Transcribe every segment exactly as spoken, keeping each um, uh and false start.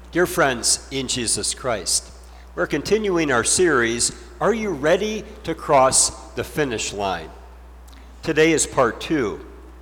Dear friends in Jesus Christ, we're continuing our series, Are You Ready to Cross the Finish Line? Today is part two.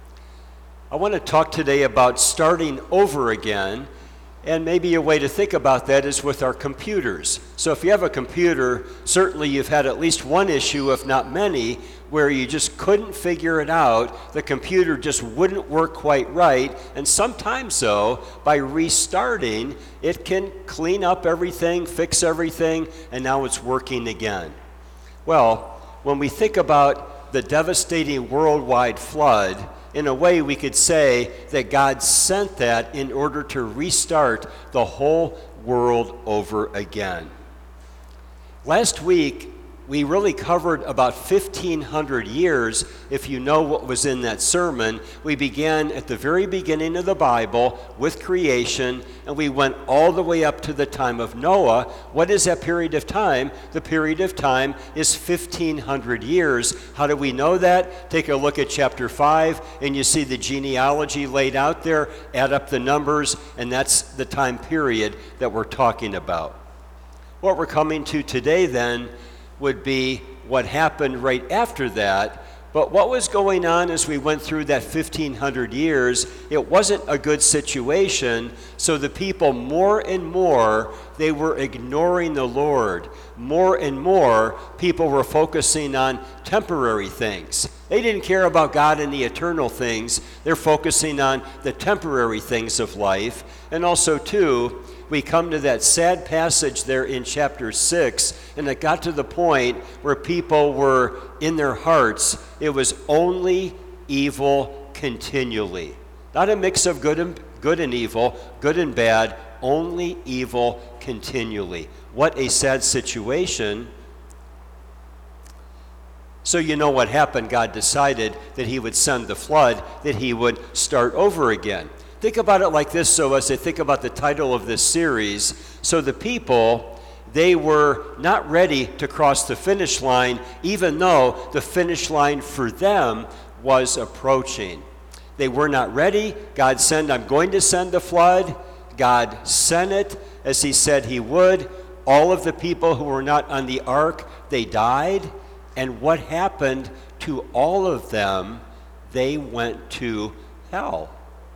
I want to talk today about starting over again, and maybe a way to think about that is with our computers. So if you have a computer, certainly you've had at least one issue, if not many, where you just couldn't figure it out. The computer just wouldn't work quite right, and sometimes though, by restarting, it can clean up everything, fix everything, and now it's working again. Well, when we think about the devastating worldwide flood, in a way, we could say that God sent that in order to restart the whole world over again. Last week, we really covered about fifteen hundred years, if you know what was in that sermon. We began at the very beginning of the Bible with creation, and we went all the way up to the time of Noah. What is that period of time? The period of time is fifteen hundred years. How do we know that? Take a look at chapter five, and you see the genealogy laid out there. Add up the numbers, and that's the time period that we're talking about. What we're coming to today, then, would be what happened right after that. But what was going on as we went through that fifteen hundred years, it wasn't a good situation. So the people, more and more, they were ignoring the Lord. More and more, people were focusing on temporary things. They didn't care about God and the eternal things. They're focusing on the temporary things of life. And also, too, we come to that sad passage there in chapter six, and it got to the point where people were in their hearts, it was only evil continually. Not a mix of good and, good and evil, good and bad, only evil continually. What a sad situation. So you know what happened. God decided that he would send the flood, that he would start over again. Think about it like this, so as I think about the title of this series. So the people, they were not ready to cross the finish line, even though the finish line for them was approaching. They were not ready. God said, I'm going to send the flood. God sent it as he said he would. All of the people who were not on the ark, they died. And what happened to all of them? They went to hell.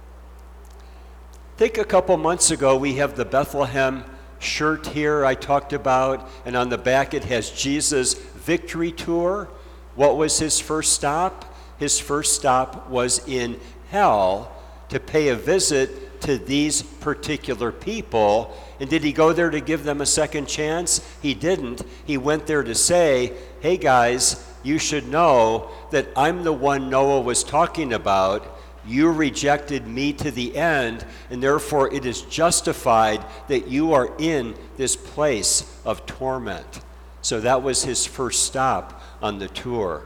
I think a couple months ago, we have the Bethlehem shirt here I talked about, and on the back it has Jesus' victory tour. What was his first stop? His first stop was in hell to pay a visit to these particular people. And did he go there to give them a second chance? He didn't. He went there to say, hey guys, you should know that I'm the one Noah was talking about. You rejected me to the end, and therefore it is justified that you are in this place of torment. So that was his first stop on the tour.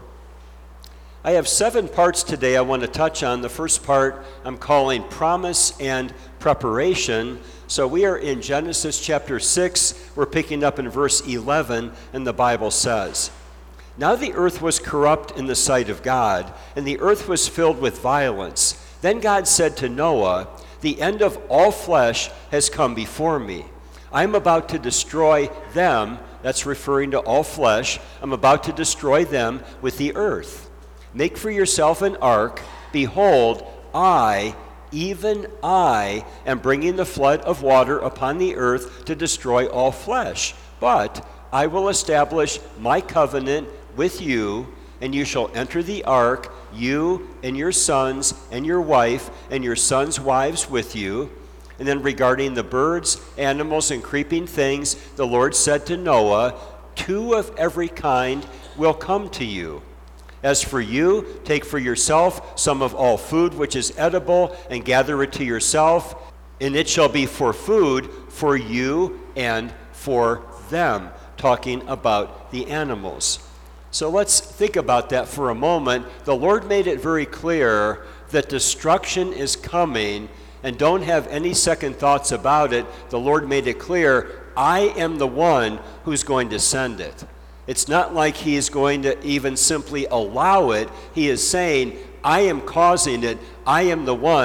I have seven parts today I want to touch on. The first part I'm calling Promise and Preparation. So we are in Genesis chapter six. We're picking up in verse eleven, and the Bible says, Now the earth was corrupt in the sight of God, and the earth was filled with violence. Then God said to Noah, The end of all flesh has come before me. I am about to destroy them, that's referring to all flesh, I'm about to destroy them with the earth. Make for yourself an ark. Behold, I, even I, am bringing the flood of water upon the earth to destroy all flesh. But I will establish my covenant with you, and you shall enter the ark, you and your sons and your wife and your sons' wives with you. And then regarding the birds, animals, and creeping things, the Lord said to Noah, Two of every kind will come to you. As for you, take for yourself some of all food which is edible, and gather it to yourself, and it shall be for food for you and for them. Talking about the animals. So let's think about that for a moment. The Lord made it very clear that destruction is coming, and don't have any second thoughts about it. The Lord made it clear, I am the one who's going to send it. It's not like he is going to even simply allow it. He is saying, I am causing it. I am the one.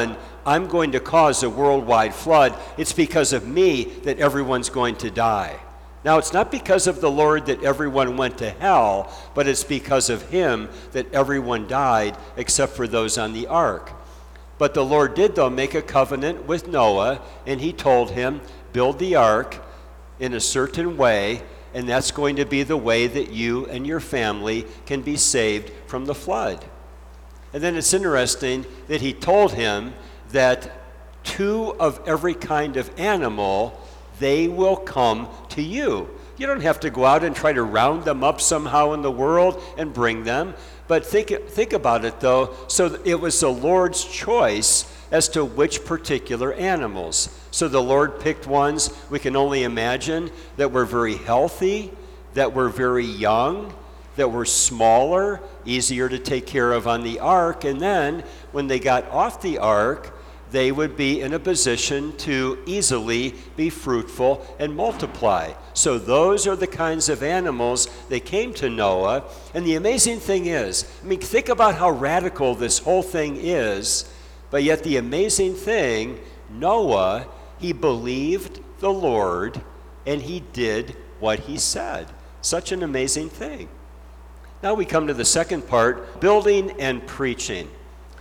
I'm going to cause a worldwide flood. It's because of me that everyone's going to die. Now, it's not because of the Lord that everyone went to hell, but it's because of him that everyone died except for those on the ark. But the Lord did, though, make a covenant with Noah, and he told him, build the ark in a certain way, and that's going to be the way that you and your family can be saved from the flood. And then it's interesting that he told him that two of every kind of animal, they will come to you. You don't have to go out and try to round them up somehow in the world and bring them. But think, think about it, though. So it was the Lord's choice as to which particular animals. So the Lord picked ones we can only imagine that were very healthy, that were very young, that were smaller, easier to take care of on the ark. And then when they got off the ark, they would be in a position to easily be fruitful and multiply. So those are the kinds of animals that came to Noah. And the amazing thing is, I mean, think about how radical this whole thing is, but yet the amazing thing, Noah, he believed the Lord and he did what he said. Such an amazing thing. Now we come to the second part, building and preaching.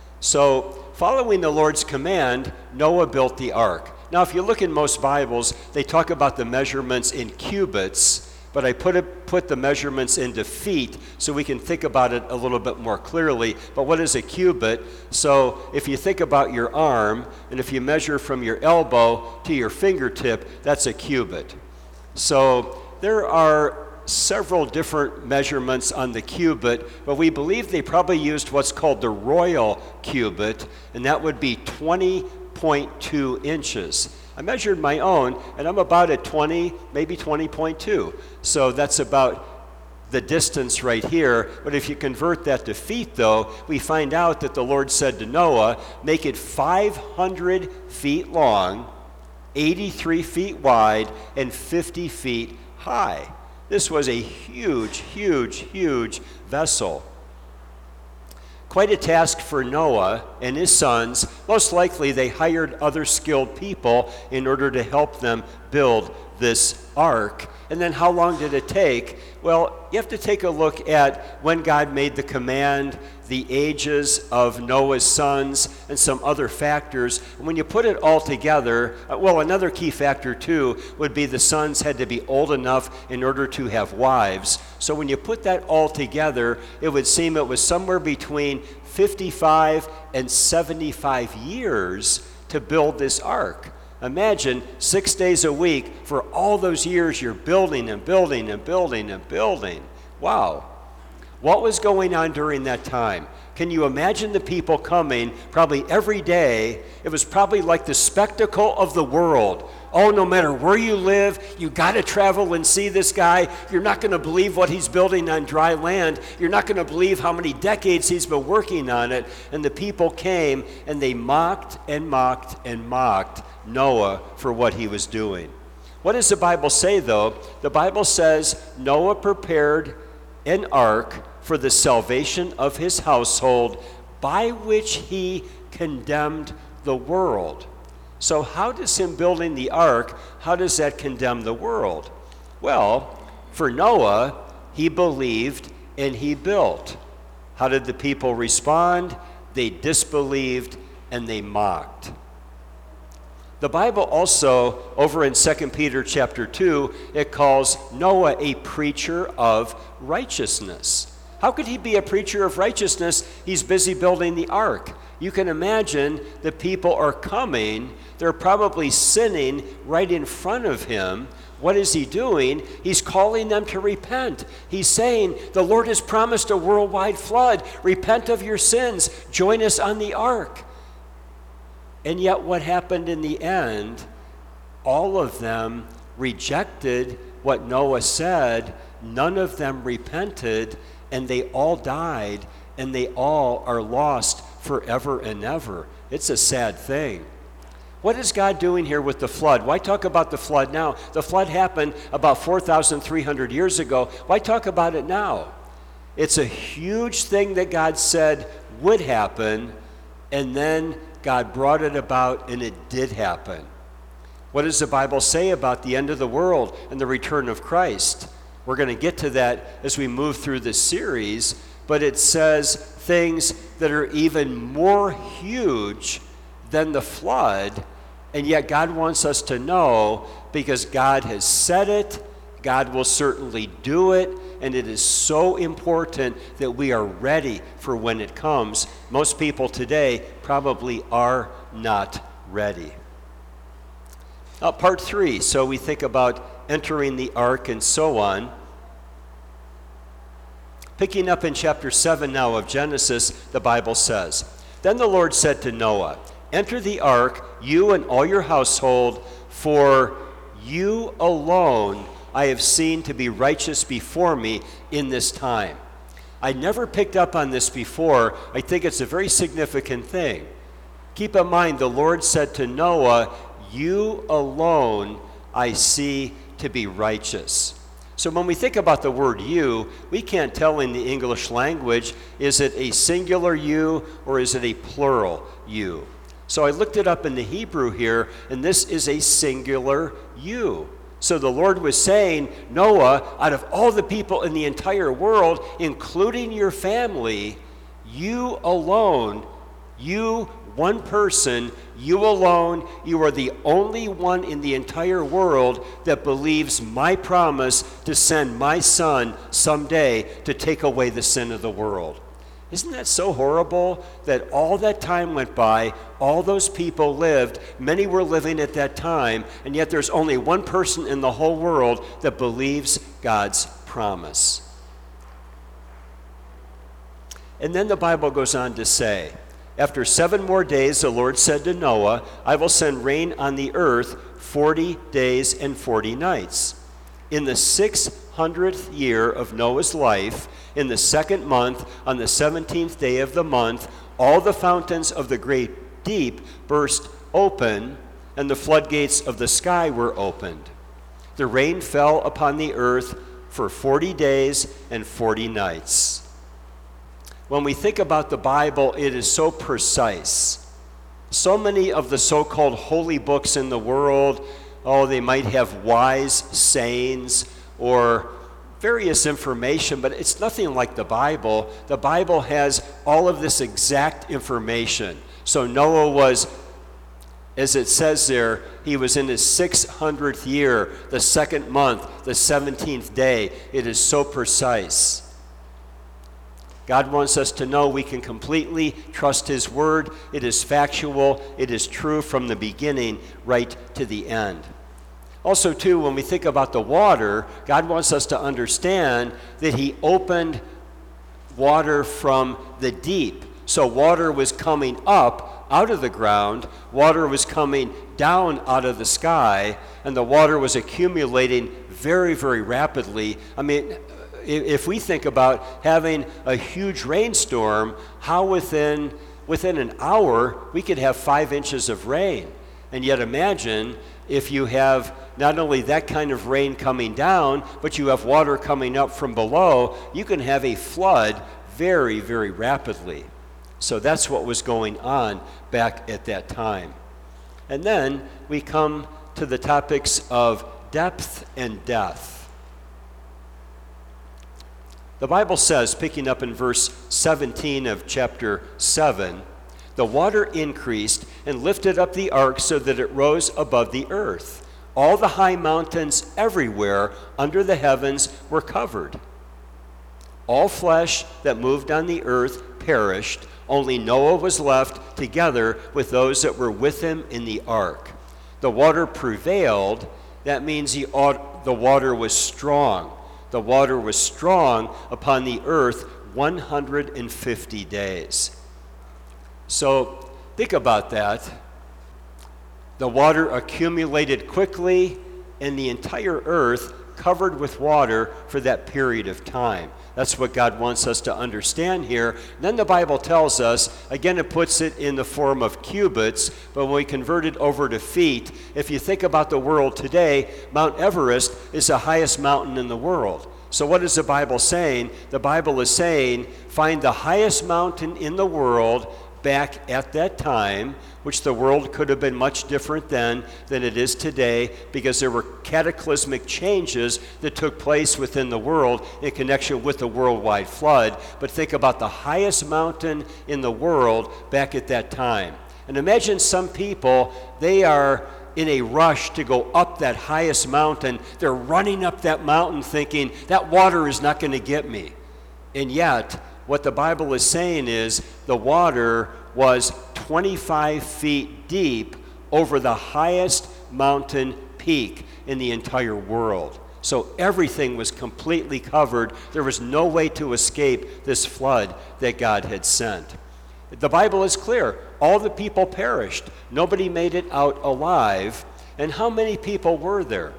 So, following the Lord's command, Noah built the ark. Now, if you look in most Bibles, they talk about the measurements in cubits, but I put it, put the measurements into feet so we can think about it a little bit more clearly. But what is a cubit? So, if you think about your arm, and if you measure from your elbow to your fingertip, that's a cubit. So, there are several different measurements on the cubit, but we believe they probably used what's called the royal cubit, and that would be twenty point two inches. I measured my own, and I'm about at twenty, maybe twenty point two. So that's about the distance right here. But if you convert that to feet, though, we find out that the Lord said to Noah, make it five hundred feet long, eighty-three feet wide, and fifty feet high. This was a huge, huge, huge vessel. Quite a task for Noah and his sons. Most likely they hired other skilled people in order to help them build this ark. And then how long did it take? Well, you have to take a look at when God made the command, the ages of Noah's sons, and some other factors. And when you put it all together, well, another key factor too would be the sons had to be old enough in order to have wives. So when you put that all together, it would seem it was somewhere between fifty-five and seventy-five years to build this ark. Imagine six days a week for all those years you're building and building and building and building. Wow. What was going on during that time? Can you imagine the people coming probably every day? It was probably like the spectacle of the world. Oh, no matter where you live, you got to travel and see this guy. You're not going to believe what he's building on dry land. You're not going to believe how many decades he's been working on it. And the people came and they mocked and mocked and mocked Noah for what he was doing. What does the Bible say, though? The Bible says Noah prepared an ark for the salvation of his household, by which he condemned the world. So how does him building the ark, how does that condemn the world? Well, for Noah, he believed and he built. How did the people respond? They disbelieved and they mocked. The Bible also, over in Second Peter chapter two, it calls Noah a preacher of righteousness. How could he be a preacher of righteousness? He's busy building the ark. You can imagine the people are coming. They're probably sinning right in front of him. What is he doing? He's calling them to repent. He's saying, the Lord has promised a worldwide flood. Repent of your sins. Join us on the ark. And yet what happened in the end? All of them rejected what Noah said. None of them repented, and they all died, and they all are lost forever and ever. It's a sad thing. What is God doing here with the flood? Why talk about the flood now? The flood happened about four thousand three hundred years ago. Why talk about it now? It's a huge thing that God said would happen, and then God brought it about, and it did happen. What does the Bible say about the end of the world and the return of Christ? We're going to get to that as we move through this series, but it says things that are even more huge than the flood, and yet God wants us to know, because God has said it, God will certainly do it, and it is so important that we are ready for when it comes. Most people today probably are not ready. Now, part three, so we think about entering the ark and so on. Picking up in chapter seven now of Genesis, the Bible says, "Then the Lord said to Noah, 'Enter the ark, you and all your household, for you alone I have seen to be righteous before me in this time.'" I never picked up on this before. I think it's a very significant thing. Keep in mind, the Lord said to Noah, "You alone I see to be righteous." So when we think about the word you, we can't tell in the English language, is it a singular you or is it a plural you? So I looked it up in the Hebrew here, and this is a singular you. So the Lord was saying, Noah, out of all the people in the entire world, including your family, you alone, you one person, you alone, you are the only one in the entire world that believes my promise to send my son someday to take away the sin of the world. Isn't that so horrible that all that time went by, all those people lived, many were living at that time, and yet there's only one person in the whole world that believes God's promise. And then the Bible goes on to say, "After seven more days, the Lord said to Noah, I will send rain on the earth forty days and forty nights. In the six hundredth year of Noah's life, in the second month, on the seventeenth day of the month, all the fountains of the great deep burst open, and the floodgates of the sky were opened. The rain fell upon the earth for forty days and forty nights." When we think about the Bible, it is so precise. So many of the so-called holy books in the world, oh, they might have wise sayings or various information, but it's nothing like the Bible. The Bible has all of this exact information. So Noah was, as it says there, he was in his six hundredth year, the second month, the seventeenth day. It is so precise. God wants us to know we can completely trust his word. It is factual. It is true from the beginning right to the end. Also, too, when we think about the water, God wants us to understand that he opened water from the deep. So water was coming up out of the ground, water was coming down out of the sky, and the water was accumulating very, very rapidly. I mean, if we think about having a huge rainstorm, how within within an hour we could have five inches of rain. And yet imagine if you have not only that kind of rain coming down, but you have water coming up from below, you can have a flood very, very rapidly. So that's what was going on back at that time. And then we come to the topics of depth and death. The Bible says, picking up in verse seventeen of chapter seven, "The water increased and lifted up the ark so that it rose above the earth. All the high mountains everywhere under the heavens were covered. All flesh that moved on the earth perished. Only Noah was left together with those that were with him in the ark. The water prevailed." That means the, the water was strong. The water was strong upon the earth one hundred fifty days. So think about that. The water accumulated quickly, and the entire earth covered with water for that period of time. That's what God wants us to understand here. Then the Bible tells us, again, it puts it in the form of cubits, but when we convert it over to feet, if you think about the world today, Mount Everest is the highest mountain in the world. So what is the Bible saying? The Bible is saying, find the highest mountain in the world, back at that time, which the world could have been much different then than it is today, because there were cataclysmic changes that took place within the world in connection with the worldwide flood. But think about the highest mountain in the world back at that time. And imagine some people, they are in a rush to go up that highest mountain. They're running up that mountain thinking, that water is not going to get me. And yet, what the Bible is saying is the water was twenty-five feet deep over the highest mountain peak in the entire world. So everything was completely covered. There was no way to escape this flood that God had sent. The Bible is clear. All the people perished. Nobody made it out alive. And how many people were there?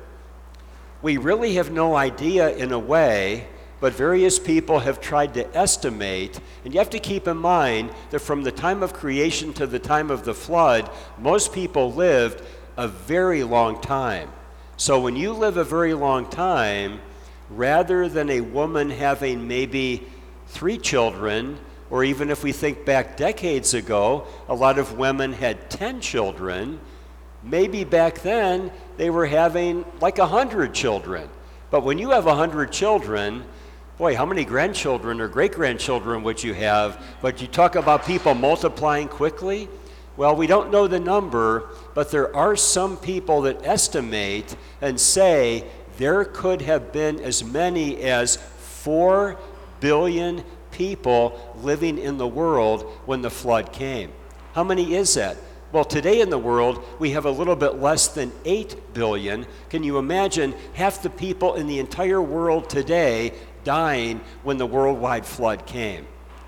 We really have no idea in a way, but various people have tried to estimate. And you have to keep in mind that from the time of creation to the time of the flood, most people lived a very long time. So when you live a very long time, rather than a woman having maybe three children, or even if we think back decades ago, a lot of women had ten children. Maybe back then they were having like a hundred children. But when you have a hundred children, boy, how many grandchildren or great-grandchildren would you have? But you talk about people multiplying quickly. Well, we don't know the number, but there are some people that estimate and say there could have been as many as four billion people living in the world when the flood came. How many is that? Well, today in the world, we have a little bit less than eight billion. Can you imagine half the people in the entire world today dying when the worldwide flood came?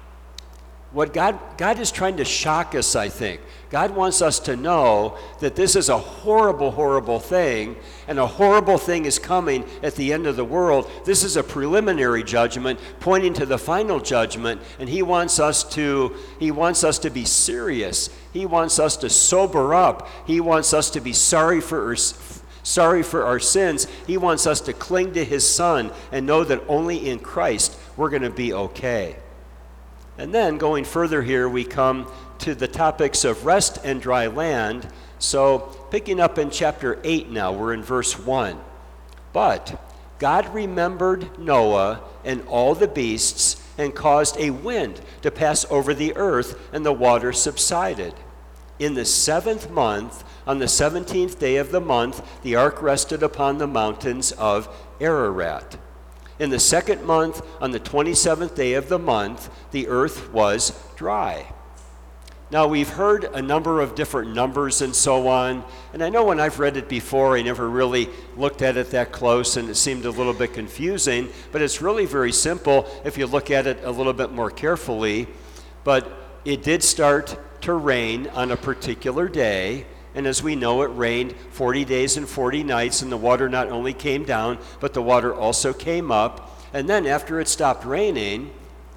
What God, God is trying to shock us, I think. God wants us to know that this is a horrible, horrible thing, and a horrible thing is coming at the end of the world. This is a preliminary judgment pointing to the final judgment, and he wants us to, he wants us to be serious. He wants us to sober up. He wants us to be sorry for our, sorry for our sins. He wants us to cling to his Son and know that only in Christ we're going to be okay. And then going further here, we come to the topics of rest and dry land. So picking up in chapter eight now, we're in verse one. But God remembered Noah and all the beasts and caused a wind to pass over the earth, and the water subsided. In the seventh month, on the seventeenth day of the month, the ark rested upon the mountains of Ararat. In the second month, on the twenty-seventh day of the month, the earth was dry. Now, we've heard a number of different numbers and so on, and I know when I've read it before, I never really looked at it that close, and it seemed a little bit confusing, but it's really very simple if you look at it a little bit more carefully. But it did start to rain on a particular day, and as we know, it rained forty days and forty nights, and the water not only came down, but the water also came up. And then after it stopped raining,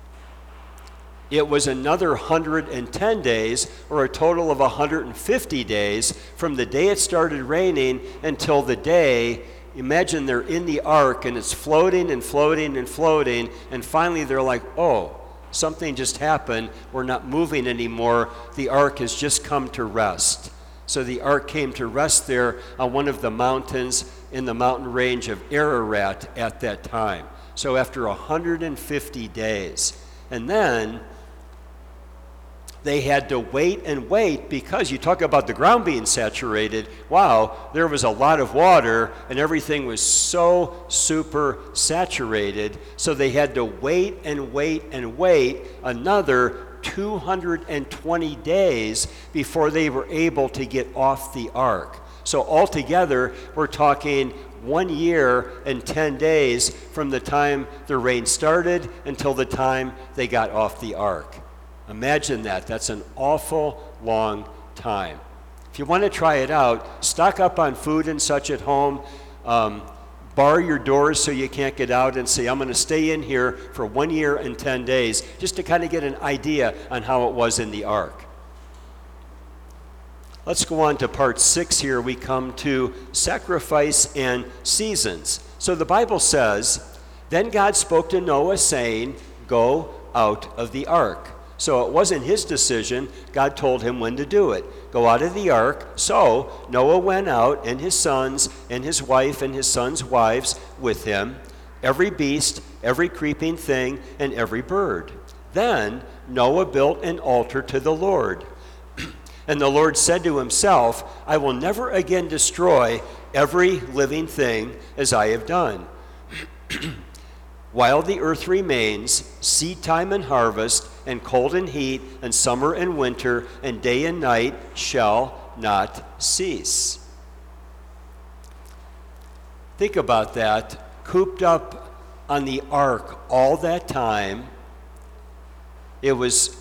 it was another one hundred ten days, or a total of one hundred fifty days, from the day it started raining until the day, imagine they're in the ark, and it's floating and floating and floating, and finally they're like, oh, something just happened. We're not moving anymore. The ark has just come to rest. So the ark came to rest there on one of the mountains in the mountain range of Ararat at that time. So after one hundred fifty days. And then they had to wait and wait, because you talk about the ground being saturated. Wow, there was a lot of water and everything was so super saturated. So they had to wait and wait and wait another two hundred twenty days before they were able to get off the ark. So altogether, we're talking one year and ten days from the time the rain started until the time they got off the ark. Imagine that. That's an awful long time. If you want to try it out, stock up on food and such at home. Um, bar your doors so you can't get out, and say, I'm going to stay in here for one year and ten days, just to kind of get an idea on how it was in the ark. Let's go on to part six here. We come to sacrifice and seasons. So the Bible says, then God spoke to Noah, saying, go out of the ark, So it wasn't his decision. God told him when to do it. Go out of the ark. So Noah went out, and his sons, and his wife, and his sons' wives with him, every beast, every creeping thing, and every bird. Then Noah built an altar to the Lord. And the Lord said to himself, I will never again destroy every living thing as I have done. While the earth remains, seed time and harvest, and cold and heat, and summer and winter, and day and night shall not cease. Think about that. Cooped up on the ark all that time. It was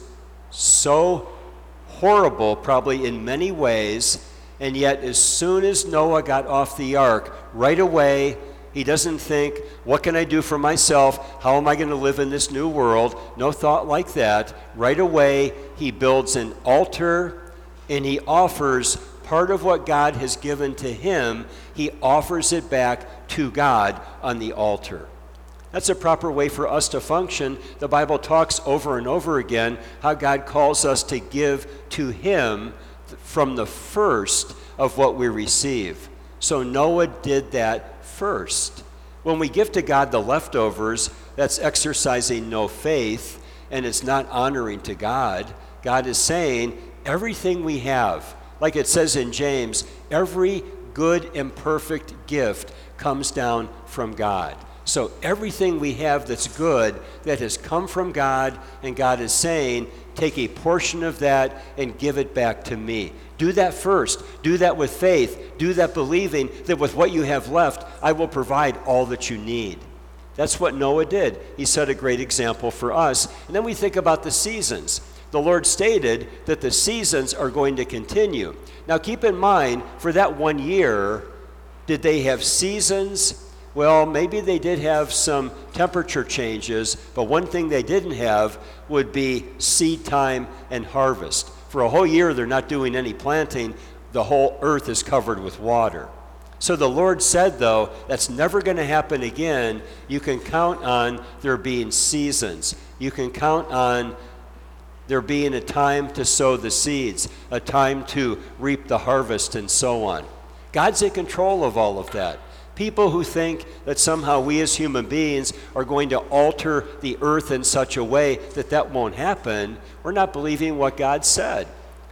so horrible, probably in many ways, and yet as soon as Noah got off the ark, right away, he doesn't think, what can I do for myself? How am I going to live in this new world? No thought like that. Right away, he builds an altar, and he offers part of what God has given to him, he offers it back to God on the altar. That's a proper way for us to function. The Bible talks over and over again how God calls us to give to him from the first of what we receive. So Noah did that first. When we give to God the leftovers, that's exercising no faith, and it's not honoring to God. God is saying, everything we have, like it says in James, every good and perfect gift comes down from God. So everything we have that's good, that has come from God, and God is saying, take a portion of that and give it back to me. Do that first. Do that with faith. Do that believing that with what you have left, I will provide all that you need. That's what Noah did. He set a great example for us. And then we think about the seasons. The Lord stated that the seasons are going to continue. Now keep in mind, for that one year, did they have seasons? Well, maybe they did have some temperature changes, but one thing they didn't have would be seed time and harvest. For a whole year, they're not doing any planting. The whole earth is covered with water. So the Lord said, though, that's never going to happen again. You can count on there being seasons. You can count on there being a time to sow the seeds, a time to reap the harvest, and so on. God's in control of all of that. People who think that somehow we as human beings are going to alter the earth in such a way that that won't happen, we're not believing what God said.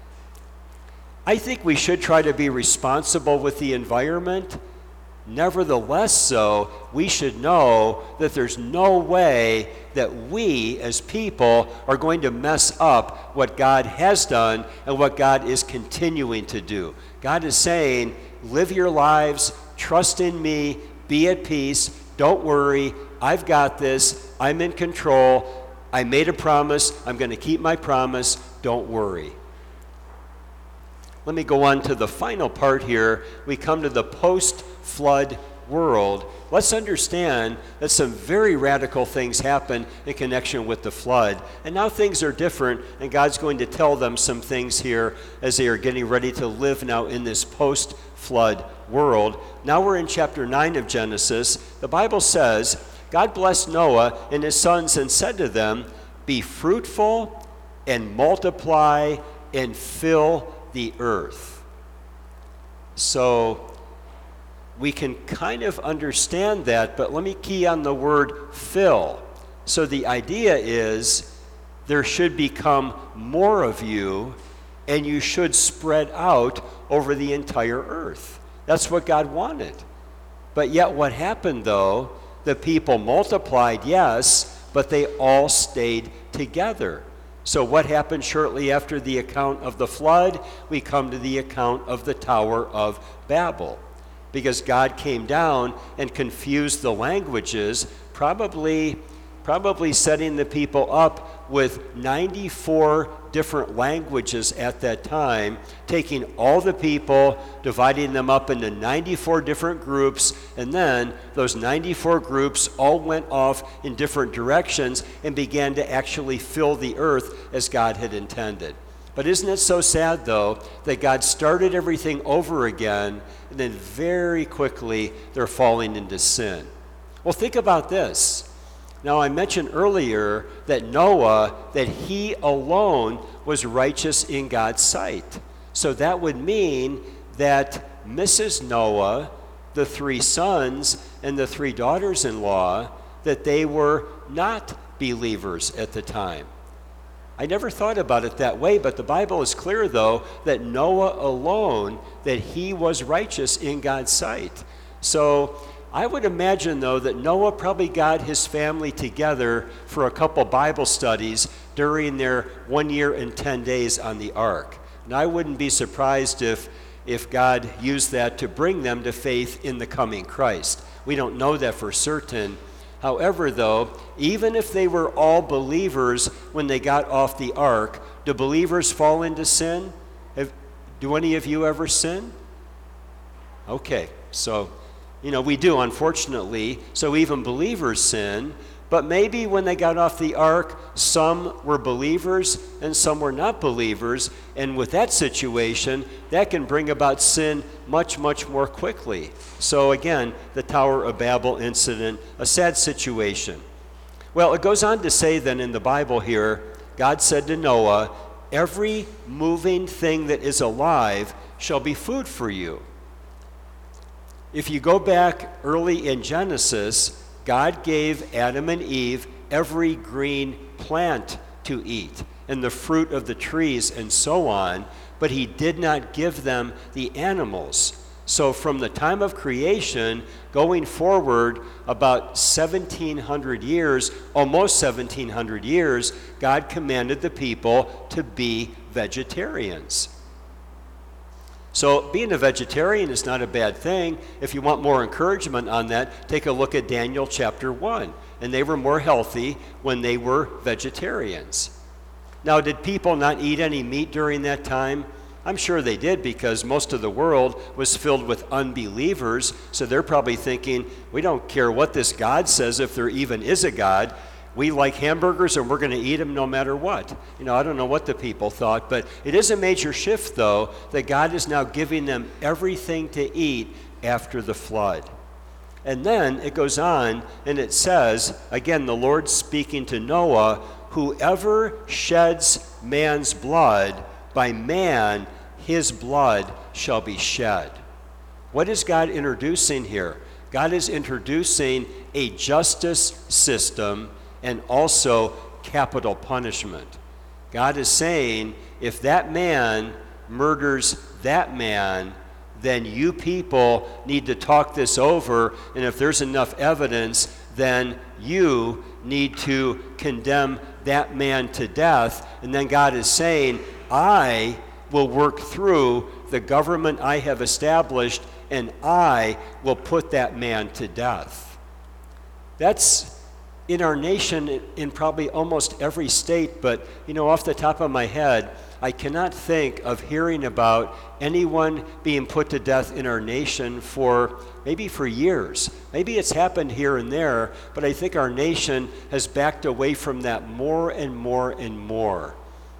I think we should try to be responsible with the environment. Nevertheless, so, we should know that there's no way that we as people are going to mess up what God has done and what God is continuing to do. God is saying, live your lives, trust in me, be at peace, don't worry, I've got this, I'm in control, I made a promise, I'm going to keep my promise, don't worry. Let me go on to the final part here. We come to the post-flood world. Let's understand that some very radical things happen in connection with the flood. And now things are different, and God's going to tell them some things here as they are getting ready to live now in this post-flood world. Now we're in chapter nine of Genesis. The Bible says, God blessed Noah and his sons and said to them, be fruitful and multiply and fill the earth. So we can kind of understand that, but let me key on the word fill. So the idea is there should become more of you, and you should spread out over the entire earth. That's what God wanted. But yet what happened, though? The people multiplied, yes, but they all stayed together. So what happened shortly after the account of the flood? We come to the account of the Tower of Babel. Because God came down and confused the languages, probably, probably setting the people up with ninety-four different languages at that time, taking all the people, dividing them up into ninety-four different groups, and then those ninety-four groups all went off in different directions and began to actually fill the earth as God had intended. But isn't it so sad, though, that God started everything over again, and then very quickly they're falling into sin? Well, think about this. Now, I mentioned earlier that Noah, that he alone was righteous in God's sight. So that would mean that Missus Noah, the three sons, and the three daughters-in-law, that they were not believers at the time. I never thought about it that way, but the Bible is clear, though, that Noah alone, that he was righteous in God's sight. So I would imagine, though, that Noah probably got his family together for a couple Bible studies during their one year and ten days on the ark. And I wouldn't be surprised if, if God used that to bring them to faith in the coming Christ. We don't know that for certain. However, though, even if they were all believers when they got off the ark, do believers fall into sin? Have, do any of you ever sin? Okay, so, you know, we do, unfortunately. So even believers sin. But maybe when they got off the ark, some were believers and some were not believers. And with that situation, that can bring about sin much, much more quickly. So again, the Tower of Babel incident, a sad situation. Well, it goes on to say then in the Bible here, God said to Noah, "Every moving thing that is alive shall be food for you." If you go back early in Genesis, God gave Adam and Eve every green plant to eat and the fruit of the trees and so on, but he did not give them the animals. So from the time of creation going forward about seventeen hundred years, almost seventeen hundred years, God commanded the people to be vegetarians. So being a vegetarian is not a bad thing. If you want more encouragement on that, take a look at Daniel chapter one. And they were more healthy when they were vegetarians. Now, did people not eat any meat during that time? I'm sure they did, because most of the world was filled with unbelievers. So they're probably thinking, we don't care what this God says, if there even is a God. We like hamburgers and we're going to eat them no matter what. You know, I don't know what the people thought, but it is a major shift, though, that God is now giving them everything to eat after the flood. And then it goes on and it says, again, the Lord speaking to Noah, "Whoever sheds man's blood, by man his blood shall be shed." What is God introducing here? God is introducing a justice system and also capital punishment. God is saying, if that man murders that man, then you people need to talk this over, and if there's enough evidence, then you need to condemn that man to death. And then God is saying, I will work through the government I have established, and I will put that man to death. That's in our nation, in probably almost every state, but, you know, off the top of my head, I cannot think of hearing about anyone being put to death in our nation for maybe for years. Maybe it's happened here and there, but I think our nation has backed away from that more and more and more.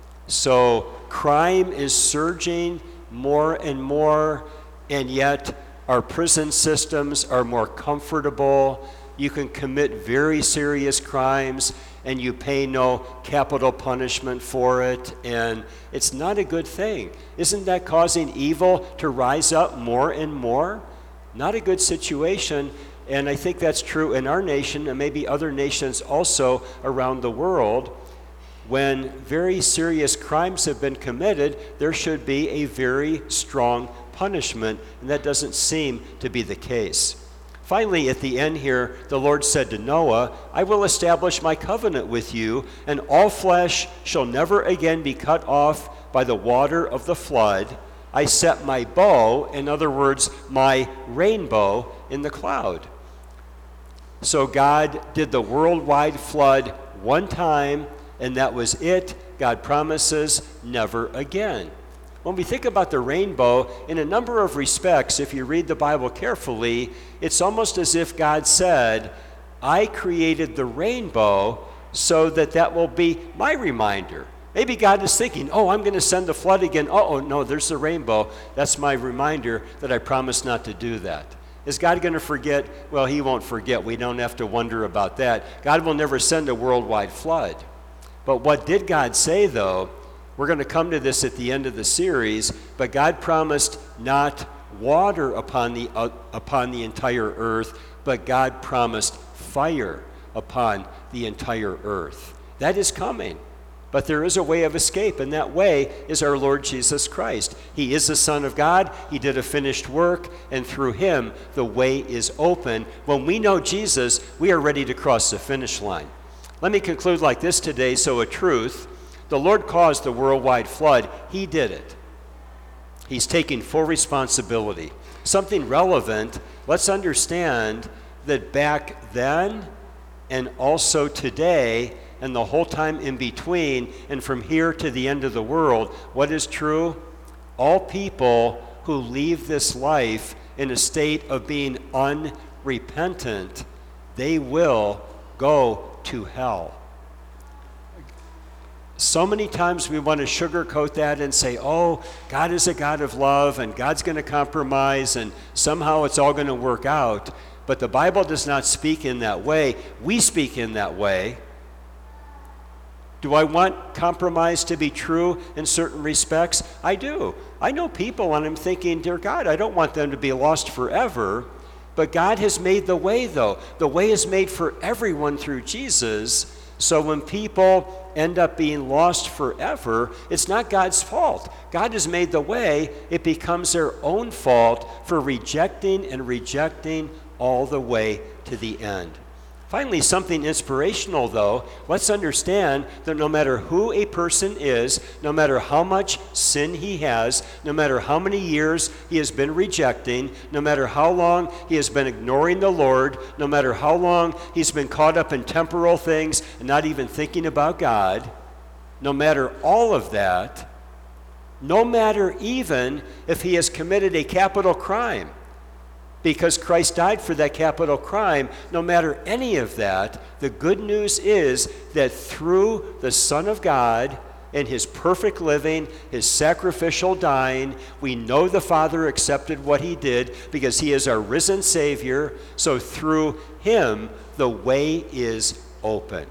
So crime is surging more and more, and yet our prison systems are more comfortable. You can commit very serious crimes and you pay no capital punishment for it, and it's not a good thing. Isn't that causing evil to rise up more and more? Not a good situation, and I think that's true in our nation and maybe other nations also around the world. When very serious crimes have been committed, there should be a very strong punishment, and that doesn't seem to be the case. Finally, at the end here, the Lord said to Noah, "I will establish my covenant with you, and all flesh shall never again be cut off by the water of the flood. I set my bow," in other words, my rainbow, "in the cloud." So God did the worldwide flood one time, and that was it. God promises never again. When we think about the rainbow, in a number of respects, if you read the Bible carefully, it's almost as if God said, I created the rainbow so that that will be my reminder. Maybe God is thinking, oh, I'm going to send the flood again. Oh, no, there's the rainbow. That's my reminder that I promised not to do that. Is God going to forget? Well, he won't forget. We don't have to wonder about that. God will never send a worldwide flood. But what did God say, though? We're going to come to this at the end of the series, but God promised not water upon the, uh, upon the entire earth, but God promised fire upon the entire earth. That is coming. But there is a way of escape, and that way is our Lord Jesus Christ. He is the Son of God. He did a finished work, and through him, the way is open. When we know Jesus, we are ready to cross the finish line. Let me conclude like this today. So a truth, the Lord caused the worldwide flood. He did it. He's taking full responsibility. Something relevant, let's understand that back then and also today, and the whole time in between, and from here to the end of the world, what is true? All people who leave this life in a state of being unrepentant, they will go to hell. So many times we want to sugarcoat that and say, oh, God is a God of love, and God's going to compromise, and somehow it's all going to work out. But the Bible does not speak in that way. We speak in that way. Do I want compromise to be true in certain respects? I do. I know people, and I'm thinking, dear God, I don't want them to be lost forever. But God has made the way, though. The way is made for everyone through Jesus. So when people end up being lost forever, it's not God's fault. God has made the way. It becomes their own fault for rejecting and rejecting all the way to the end. Finally, something inspirational, though. Let's understand that no matter who a person is, no matter how much sin he has, no matter how many years he has been rejecting, no matter how long he has been ignoring the Lord, no matter how long he's been caught up in temporal things and not even thinking about God, no matter all of that, no matter even if he has committed a capital crime, because Christ died for that capital crime, no matter any of that, the good news is that through the Son of God and his perfect living, his sacrificial dying, we know the Father accepted what he did because he is our risen Savior. So through him, the way is open.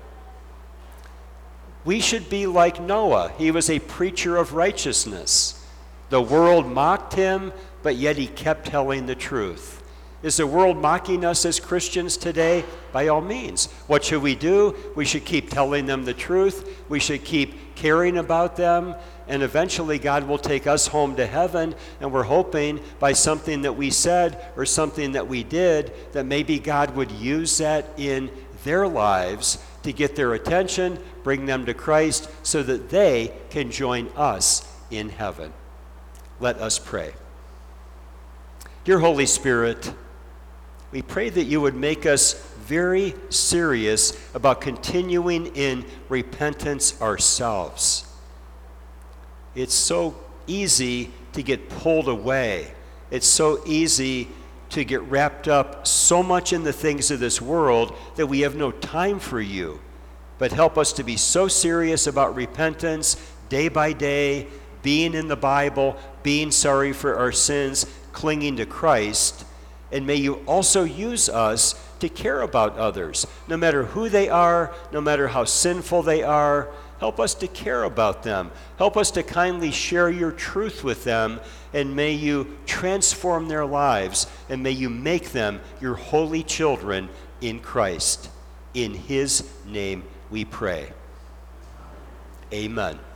We should be like Noah. He was a preacher of righteousness. The world mocked him, but yet he kept telling the truth. Is the world mocking us as Christians today? By all means. What should we do? We should keep telling them the truth. We should keep caring about them. And eventually God will take us home to heaven. And we're hoping by something that we said or something that we did that maybe God would use that in their lives to get their attention, bring them to Christ so that they can join us in heaven. Let us pray. Dear Holy Spirit, we pray that you would make us very serious about continuing in repentance ourselves. It's so easy to get pulled away. It's so easy to get wrapped up so much in the things of this world that we have no time for you. But help us to be so serious about repentance day by day, being in the Bible, being sorry for our sins, clinging to Christ. And may you also use us to care about others, no matter who they are, no matter how sinful they are. Help us to care about them. Help us to kindly share your truth with them, and may you transform their lives, and may you make them your holy children in Christ. In his name we pray. Amen.